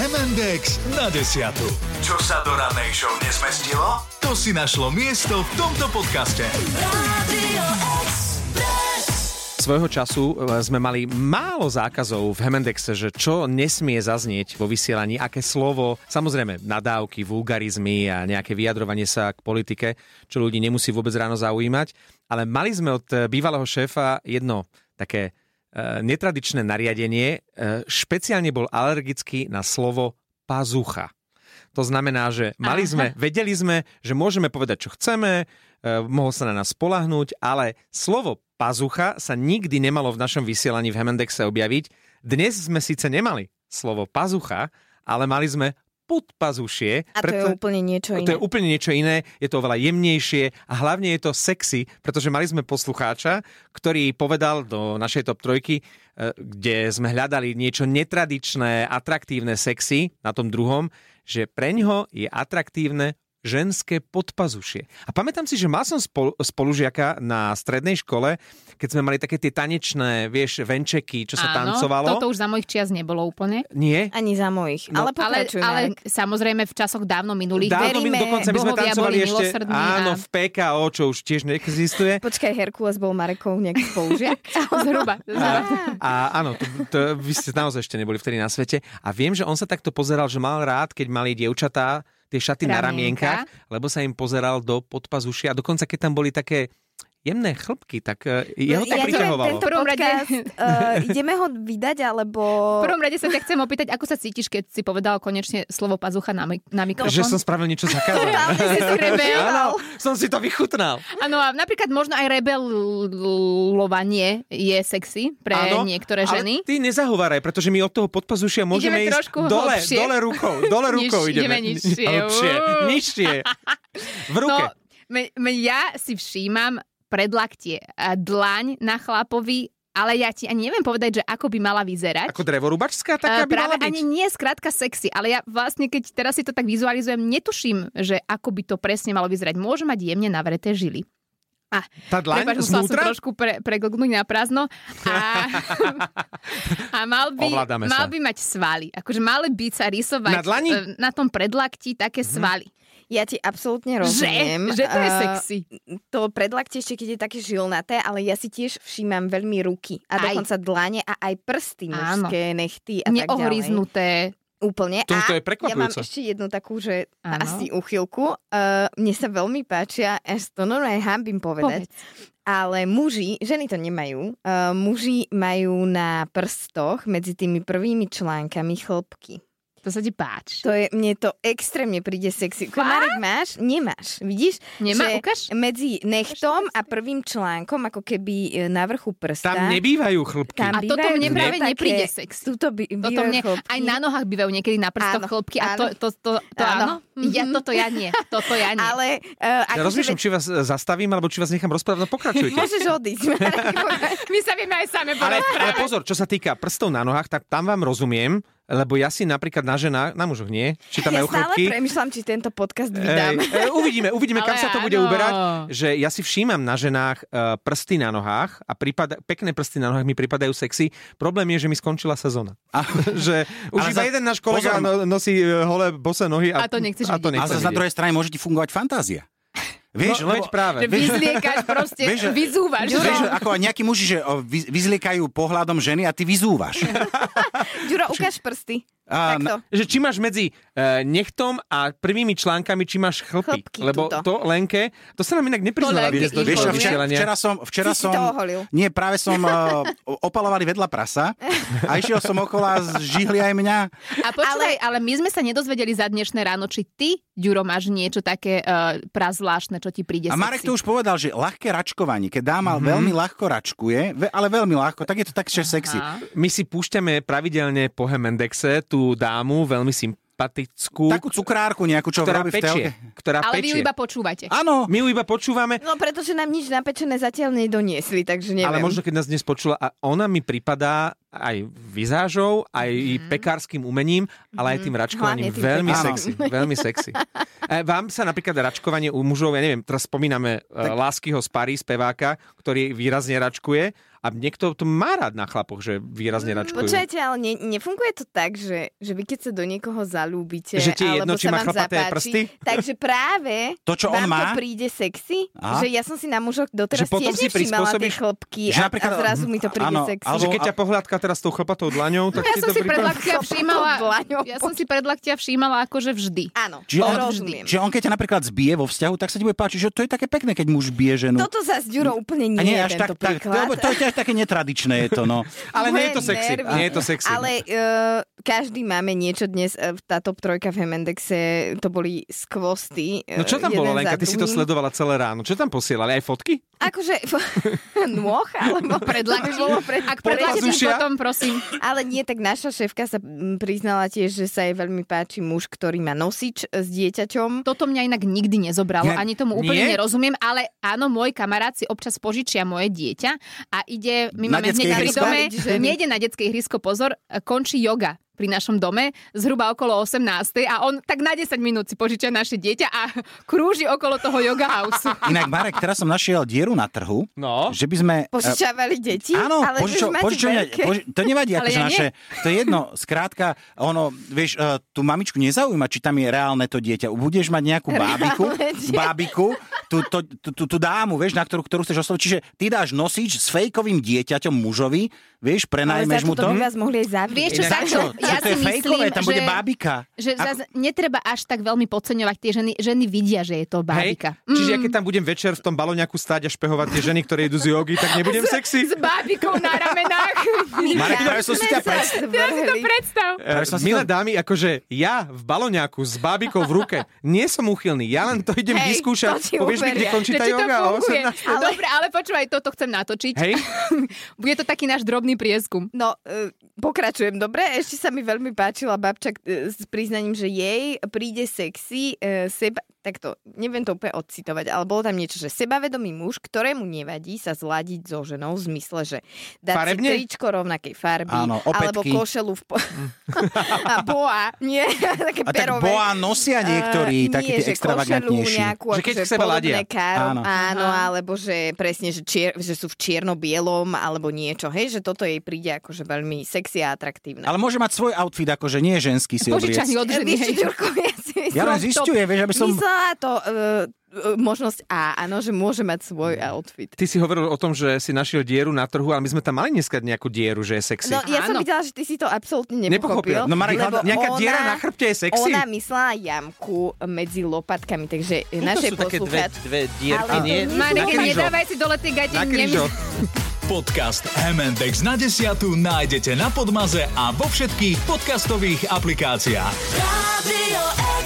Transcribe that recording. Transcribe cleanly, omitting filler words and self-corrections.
M&X na 10. Čo sa do rannej show nezmestilo? To si našlo miesto v tomto podcaste. Radio Svojho času sme mali málo zákazov v M&X, že čo nesmie zaznieť vo vysielaní, aké slovo, samozrejme nadávky, vulgarizmy a nejaké vyjadrovanie sa k politike, čo ľudí nemusí vôbec ráno zaujímať. Ale mali sme od bývalého šéfa jedno také netradičné nariadenie. Špeciálne bol alergický na slovo pazucha. To znamená, že vedeli sme, že môžeme povedať, čo chceme, mohol sa na nás spoľahnúť, ale slovo pazucha sa nikdy nemalo v našom vysielaní v M&Xe objaviť. Dnes sme síce nemali slovo pazucha, ale mali sme podpazušie. A to je úplne niečo iné. To je úplne niečo iné, je to oveľa jemnejšie a hlavne je to sexy, pretože mali sme poslucháča, ktorý povedal do našej top trojky, kde sme hľadali niečo netradičné, atraktívne, sexy na tom druhom, že preňho je atraktívne ženské podpazušie. A pamätám si, že mal som spolužiaka na strednej škole, keď sme mali také tie tanečné, venčeky, čo sa tancovalo. Toto už za mojich čias nebolo úplne. Nie? Ani za mojich. No, ale samozrejme v časoch dávno minulých. Dokonca my sme tancovali ešte v PKO, čo už tiež neexistuje. Počkaj, Herkules bol Marekov nejaký spolužiak? Zhruba. A áno, vy ste naozaj ešte neboli vtedy na svete. A viem, že on sa takto pozeral, že mal rád, keď mali dievčatá tie šaty na ramienkach, lebo sa im pozeral do podpazušia. A dokonca, keď tam boli také jemné chlpky, tak jeho to priťahovalo. Tento podcast, ideme ho vydať, alebo... V prvom rade sa ťa chcem opýtať, ako sa cítiš, keď si povedal konečne slovo pazucha na mikrofón? Že som spravil niečo zakázané. Áno, som si to vychutnal. Áno, a napríklad možno aj rebelovanie je sexy pre niektoré ženy. Ale ty nezahováraj, pretože my od toho podpazušia môžeme ísť dole rukou. ideme nižšie. V ruke. No, ja si všímam predlaktie, dlaň na chlapovi, ale ja ti ani neviem povedať, že ako by mala vyzerať. Ako drevorúbačská taká by mala byť? Ani nie, skrátka sexy, ale ja vlastne, keď teraz si to tak vizualizujem, netuším, že ako by to presne malo vyzerať. Môže mať jemne navreté žily. Tá dlaň musela som znútra? trošku preglgnúť na prázdno. A mal by mať svaly. Akože mali by sa rysovať na tom predlakti také svaly. Ja ti absolútne rozumiem. Že to je sexy. To predlaktie ešte, keď je také žilnaté, ale ja si tiež všímam veľmi ruky. A dokonca dlane a aj prsty mužské, nechty a tak ďalej. Neohryznuté. Úplne. To je prekvapujúce. Ja mám ešte jednu takú, že asi uchylku. Mne sa veľmi páčia, až to normálne hambím povedať. Ale ženy to nemajú, muži majú na prstoch medzi tými prvými článkami chlpky. To sa ti páči. Mne to extrémne príde sexy. Marek, máš? Nemáš. Vidíš? Ukáž? Medzi nechtom a prvým článkom, ako keby na vrchu prsta. Tam nebývajú chlpky. A toto mne práve nepríde sexy. Bývajú chlpky. Aj na nohách bývajú niekedy na prstoch chlpky. A to áno. Toto ja nie. Ale... Ja rozmýšľam, či vás zastavím, alebo či vás nechám rozprávať. No pokračujte. Môžeš odísť. My sa vieme aj same porozprávať. Ale pozor, čo sa týka prstov na nohách, tak tam vám rozumiem, lebo ja si napríklad na ženách, na mužoch nie, či tam majú chlpky. Ja stále premýšľam, či tento podcast vydám. Uvidíme, kam sa to bude uberať. Že ja si všímam na ženách prsty na nohách a pekné prsty na nohách mi pripadajú sexy. Problém je, že mi skončila sezóna. Že už iba jeden náš kolega nosí holé bosé nohy a to nechceš vidieť. A na druhej strane môže ti fungovať fantázia. Vieš, práve. Že vyzliekaš proste, vyzúvaš. Vieš, ako nejakí muži, že vyzliekajú pohľadom ženy a ty vyzúvaš. Ďuro, ukáž prsty. Že či máš medzi nechtom a prvými článkami, či máš chlpy. Lebo to Lenke, to sa nám inak nepriznala viesť do včera som nie, práve som opalovali vedľa prasa a išiel som okolo a žihli aj mňa. A počúvaj, ale my sme sa nedozvedeli za dnešné ráno, či ty, Ďuro, máš niečo také prazvláštne, čo ti príde sexy. A Marek to už povedal, že ľahké račkovanie, keď dáma veľmi ľahko račkuje, ale veľmi ľahko, tak je to takže sexy. My si púšťame pravidelne po M&Xe tú dámu, veľmi sympatickú. Takú cukrárku nejakú, čo robí v telke. Ale vy ju iba počúvate. Áno. My ju iba počúvame. No, pretože nám nič napečené zatiaľ nedoniesli, takže neviem. Ale možno, keď nás dnes počula, a ona mi pripadá aj vizážou, aj pekárskym umením, ale aj tým račkovaním. Veľmi sexy. Veľmi sexy. Vám sa napríklad račkovanie u mužov, ja neviem, teraz spomíname Láskyho z Paris, speváka, ktorý výrazne račkuje. A niekto to má rád na chlapoch, že výrazne račkujú. Počujete, ale nefunguje to tak, že vy keď sa do niekoho zalúbite, že ti je jedno, alebo či sa má vám chlapaté zapáči, prsty? takže práve to, čo vám on má, to príde sexy, že ja som si na mužoch doteraz tiež nevšímala tie chlpky a zrazu mi to príde sexy. Že keď ťa pohľadka teraz tou chlpatou dlaňou, tak ti to príde... Ja som si predlaktia všímala akože vždy. Áno, rozumiem. Že on keď ťa napríklad zbije vo vzťahu, tak sa ti bude páčiť, že to je také pekné, keď muž bije ženu. Toto zas, Ďuro, úplne nie je tento príklad. To je také netradičné. Je to, no. Ale nie je to sexy. Nie je to sexy. Ale každý máme niečo dnes. Tá top trojka v Hemendexe, to boli skvosty. No čo tam bolo, Lenka? Ty si to sledovala celé ráno. Čo tam posielali? Aj fotky? Akože nôh, alebo predlakčí. Ak predlakčí potom, prosím. Ale nie, tak naša šéfka sa priznala tiež, že sa jej veľmi páči muž, ktorý má nosič s dieťaťom. Toto mňa inak nikdy nezobralo. Ani tomu úplne nerozumiem, ale áno, môj kamarát si občas požičia moje dieťa a ide, my máme hneď pri dome, nejde na detské ihrisko, pozor, končí yoga pri našom dome, zhruba okolo 18. a on tak na 10 minút si požičia naše dieťa a krúži okolo toho yoga house. Inak, Marek, teraz som našiel dieru na trhu, že by sme... Požičavali deti? Áno, ale to nevadí, akože naše... To je jedno, skrátka, vieš, tú mamičku nezaujíma, či tam je reálne to dieťa. Budeš mať nejakú bábiku, tú dámu, vieš, na ktorú chceš osloviť. Čiže ty dáš nosič s fejkovým dieťaťom mužovi, vieš, prenajmeš mu to. Ale za to by vás mohli aj zavrieť. Vieš, čo ja to je fejkové, tam bude bábika. Že zase netreba až tak veľmi podceňovať tie ženy. Ženy vidia, že je to bábika. Čiže ja keď tam budem večer v tom baloňaku stáť a špehovať tie ženy, ktoré idú z jogy, tak nebudem sexy? S bábikou na ramenách. Marek, práve som si ťa predstav. Milé dámy, akože ja v baloňaku s bábikou v ruke nie som úchylný. Ja len to idem vyskúšať. Povieš mi, kde končí tá joga? Dobre, ale počúvaj, toto chcem natočiť. Bude to taký náš drobný prieskum. No, pokračujem, dobre? Ešte sa mi veľmi páčila babča s priznaním, že jej príde sexy takto, neviem to úplne odcitovať, ale bolo tam niečo, že sebavedomý muž, ktorému nevadí sa zladiť so ženou v zmysle, že dať si tričko rovnakej farby, áno, alebo košelu a boa, nie, také perové. Tak boa nosia niektorí, takí tie extravagantnejší. Že keď k sebe ladia. Áno, alebo že presne, že sú v čierno-bielom, alebo niečo, hej, že toto jej príde akože veľmi sexy a atraktívne. Ale môže mať svoj outfit, akože nie je ženský si obliec. Požičaný od ženy. Ja len zisťujem, vieš, aby som... Myslela to možnosť áno, že môže mať svoj outfit. Ty si hovoril o tom, že si našiel dieru na trhu, ale my sme tam mali dneska nejakú dieru, že je sexy. No ja som videla, že ty si to absolútne nepochopil. No Marek, nejaká diera na chrbte je sexy? Ona myslela jamku medzi lopatkami, takže našej poslucháč... Dve dierky, nie? Marek, nedávaj si dole tie gate. Podcast Hemendex na 10 nájdete na Podmaze a vo všetkých podcastových aplikáciách. Radio